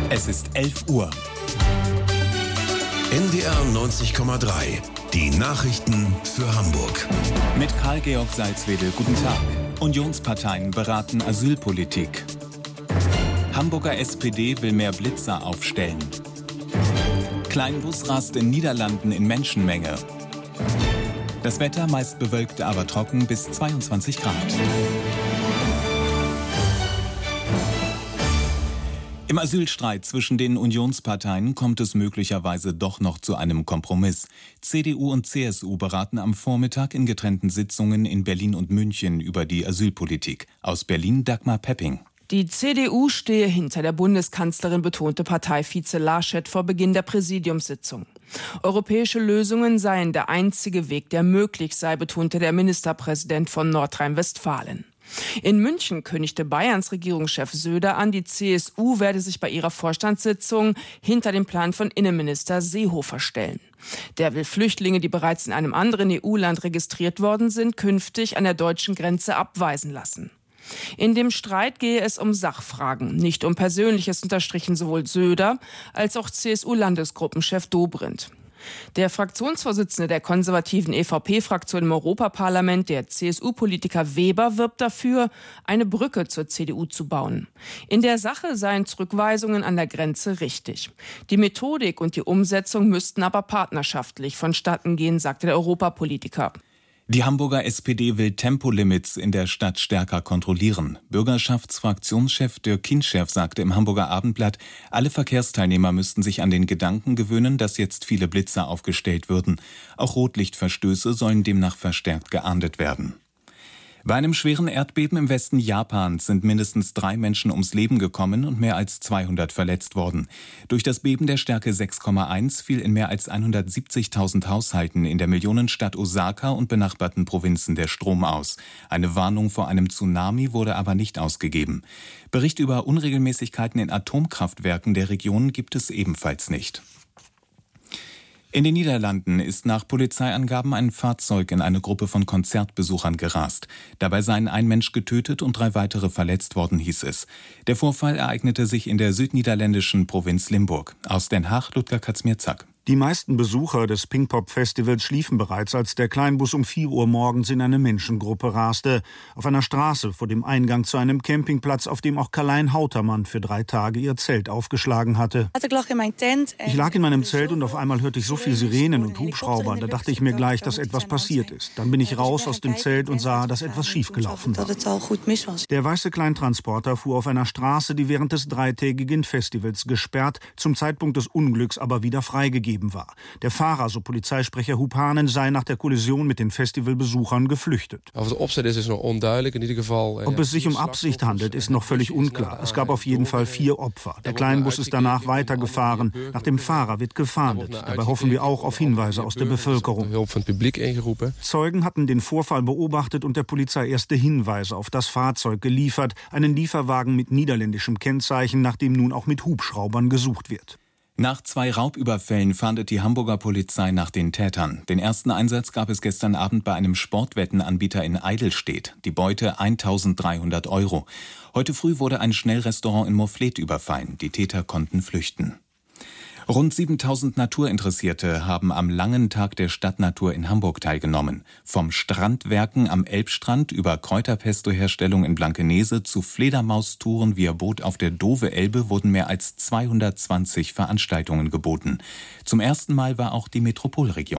Es ist 11 Uhr. NDR 90,3. Die Nachrichten für Hamburg. Mit Karl-Georg Salzwedel, guten Tag. Unionsparteien beraten Asylpolitik. Hamburger SPD will mehr Blitzer aufstellen. Kleinbus rast in Niederlanden in Menschenmenge. Das Wetter meist bewölkt, aber trocken bis 22 Grad. Im Asylstreit zwischen den Unionsparteien kommt es möglicherweise doch noch zu einem Kompromiss. CDU und CSU beraten am Vormittag in getrennten Sitzungen in Berlin und München über die Asylpolitik. Aus Berlin Dagmar Pepping. Die CDU stehe hinter der Bundeskanzlerin, betonte Parteivize Laschet vor Beginn der Präsidiumssitzung. Europäische Lösungen seien der einzige Weg, der möglich sei, betonte der Ministerpräsident von Nordrhein-Westfalen. In München kündigte Bayerns Regierungschef Söder an, die CSU werde sich bei ihrer Vorstandssitzung hinter dem Plan von Innenminister Seehofer stellen. Der will Flüchtlinge, die bereits in einem anderen EU-Land registriert worden sind, künftig an der deutschen Grenze abweisen lassen. In dem Streit gehe es um Sachfragen, nicht um Persönliches, unterstrichen sowohl Söder als auch CSU-Landesgruppenchef Dobrindt. Der Fraktionsvorsitzende der konservativen EVP-Fraktion im Europaparlament, der CSU-Politiker Weber, wirbt dafür, eine Brücke zur CDU zu bauen. In der Sache seien Zurückweisungen an der Grenze richtig. Die Methodik und die Umsetzung müssten aber partnerschaftlich vonstatten gehen, sagte der Europapolitiker. Die Hamburger SPD will Tempolimits in der Stadt stärker kontrollieren. Bürgerschaftsfraktionschef Dirk Kinschew sagte im Hamburger Abendblatt, alle Verkehrsteilnehmer müssten sich an den Gedanken gewöhnen, dass jetzt viele Blitzer aufgestellt würden. Auch Rotlichtverstöße sollen demnach verstärkt geahndet werden. Bei einem schweren Erdbeben im Westen Japans sind mindestens 3 Menschen ums Leben gekommen und mehr als 200 verletzt worden. Durch das Beben der Stärke 6,1 fiel in mehr als 170.000 Haushalten in der Millionenstadt Osaka und benachbarten Provinzen der Strom aus. Eine Warnung vor einem Tsunami wurde aber nicht ausgegeben. Bericht über Unregelmäßigkeiten in Atomkraftwerken der Region gibt es ebenfalls nicht. In den Niederlanden ist nach Polizeiangaben ein Fahrzeug in eine Gruppe von Konzertbesuchern gerast. Dabei seien ein Mensch getötet und 3 weitere verletzt worden, hieß es. Der Vorfall ereignete sich in der südniederländischen Provinz Limburg. Aus Den Haag, Ludger Kaczmierzak. Die meisten Besucher des Pinkpop-Festivals schliefen bereits, als der Kleinbus um 4 Uhr morgens in eine Menschengruppe raste. Auf einer Straße vor dem Eingang zu einem Campingplatz, auf dem auch Karlijn Houterman für 3 Tage ihr Zelt aufgeschlagen hatte. Ich lag in meinem Zelt und auf einmal hörte ich so viel Sirenen und Hubschrauber. Da dachte ich mir gleich, dass etwas passiert ist. Dann bin ich raus aus dem Zelt und sah, dass etwas schiefgelaufen war. Der weiße Kleintransporter fuhr auf einer Straße, die während des 3-tägigen Festivals gesperrt, zum Zeitpunkt des Unglücks aber wieder freigegeben war. Der Fahrer, so Polizeisprecher Huub Hanen, sei nach der Kollision mit den Festivalbesuchern geflüchtet. Ob es sich um Absicht handelt, ist noch völlig unklar. Es gab auf jeden Fall 4 Opfer. Der Kleinbus ist danach weitergefahren. Nach dem Fahrer wird gefahndet. Dabei hoffen wir auch auf Hinweise aus der Bevölkerung. Zeugen hatten den Vorfall beobachtet und der Polizei erste Hinweise auf das Fahrzeug geliefert. Einen Lieferwagen mit niederländischem Kennzeichen, nach dem nun auch mit Hubschraubern gesucht wird. Nach 2 Raubüberfällen fahndet die Hamburger Polizei nach den Tätern. Den ersten Einsatz gab es gestern Abend bei einem Sportwettenanbieter in Eidelstedt. Die Beute 1.300 €. Heute früh wurde ein Schnellrestaurant in Moorvliet überfallen. Die Täter konnten flüchten. Rund 7.000 Naturinteressierte haben am langen Tag der Stadtnatur in Hamburg teilgenommen. Vom Strandwerken am Elbstrand über Kräuterpesto-Herstellung in Blankenese zu Fledermaustouren via Boot auf der Dove-Elbe wurden mehr als 220 Veranstaltungen geboten. Zum ersten Mal war auch die Metropolregion